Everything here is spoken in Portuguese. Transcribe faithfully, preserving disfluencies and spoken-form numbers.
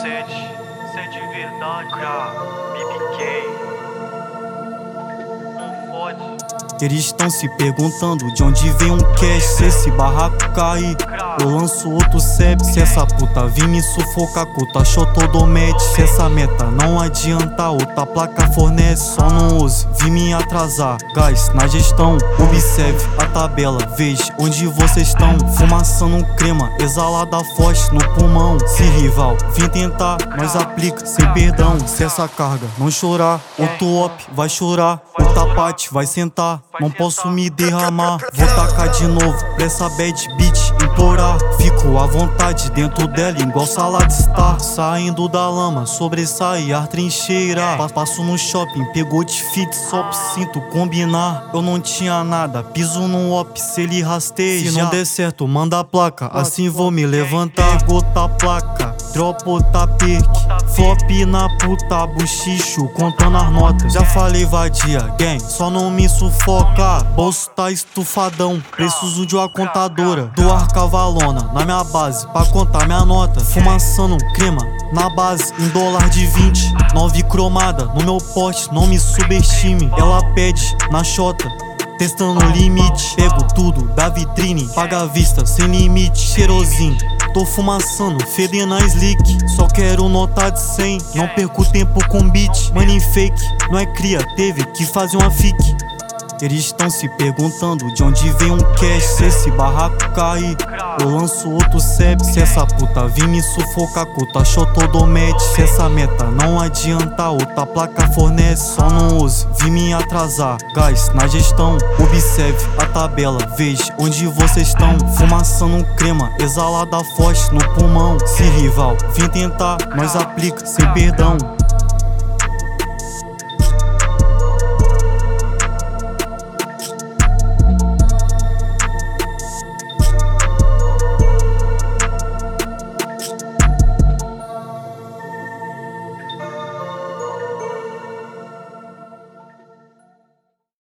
sede, sede de verdade, me piquei. Não fode. Eles estão se perguntando de onde vem um cash. Se esse barraco cair, eu lanço outro C E P. Se essa puta vir me sufocar, culta chotodomete. Se essa meta não adianta, outra placa fornece. Só não ouse vir me atrasar, gás na gestão. Observe a tabela, veja onde vocês estão. Fumaçando um crema, exalada forte no pulmão. Se rival vir tentar, nós aplica sem perdão. Se essa carga não chorar, outro op vai chorar. O tapate vai sentar, não posso me derramar. Vou tacar de novo pra essa bad bitch implorar. Fico à vontade dentro dela igual sala de estar. Saindo da lama, sobressair a trincheira. Passo no shopping, pegou de fit, só sinto combinar. Eu não tinha nada, piso no op, se ele rasteja. Se não der certo, manda a placa, assim vou me levantar. Pegou tá placa, dropo tá perk. Flop na puta, buchicho, contando as notas. Já falei vadia, gang, só não me sufoca. Bolso tá estufadão, preciso de uma contadora. Doar cavalona na minha base, pra contar minha nota. Fumaçando crema na base, em dólar de vinte. Nove cromada no meu pote, não me subestime. Ela pede na chota, testando o limite. Pego tudo da vitrine, paga a vista sem limite. Cheirosinho, tô fumaçando, fedendo a slick. Só quero nota de cem, não perco tempo com beat. Money fake, não é cria, teve que fazer uma fique. Eles estão se perguntando de onde vem um cash. Se esse barraco cair, eu lanço outro C E P. Se essa puta vir me sufocar, culta chotodomete. Se essa meta não adianta, outra placa fornece. Só não ouse vir me atrasar, gás na gestão. Observe a tabela, veja onde vocês estão. Fumaçando um crema, exalada forte no pulmão. Se rival vir tentar, nós aplica sem perdão.